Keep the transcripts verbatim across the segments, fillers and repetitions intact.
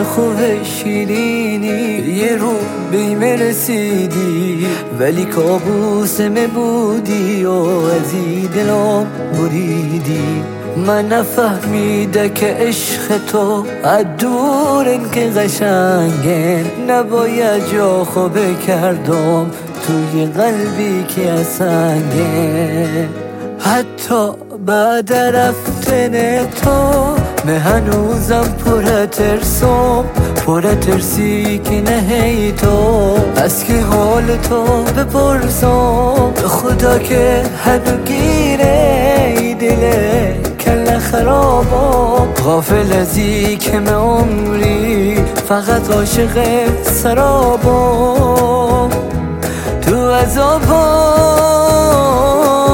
خوب شیرینی یه رو بیمه رسیدی، ولی کابوسمه بودی و از این دلم بریدی. من نفهمیده که عشق تو از دورن که قشنگه، نباید جا خوبه کردم توی قلبی که از سنگه. حتی بعد رفتن تو من هنوزم پر ترسم، پر ترسی که نهی تو از که حال تو بپرسم. خدا که هنو گیره ای دله کل خرابم، غافل ازی که من عمری فقط عاشق سرابم. تو عذابم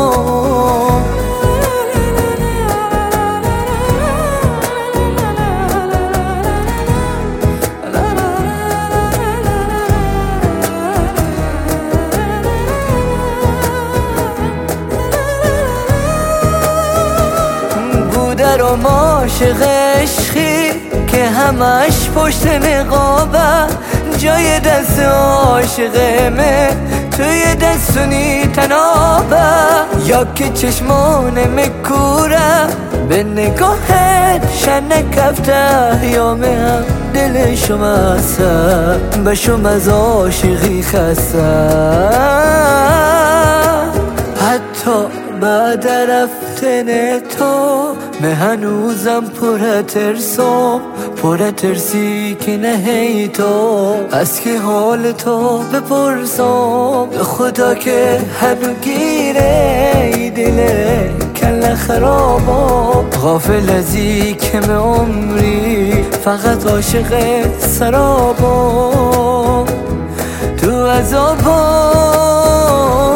درم عاشق عشقی که همش پشت نقابه، جای دست عاشقمه توی دستونی تنابه. یا که چشمانم کوره به نگاهت شن کفته، یا هم دل شما هسته به شما از عاشقی خسته. حتی بعد رفتن تو من هنوزم پر ترسم، پر ترسی که نهی تو از که حال تو بپرسم. خدا که هنو گیره ای دله کل خرابم، غافل ازی که من عمری فقط عاشق سرابم. تو عذابم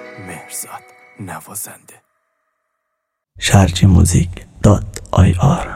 نوازنده شرجی موزیک دات آی آر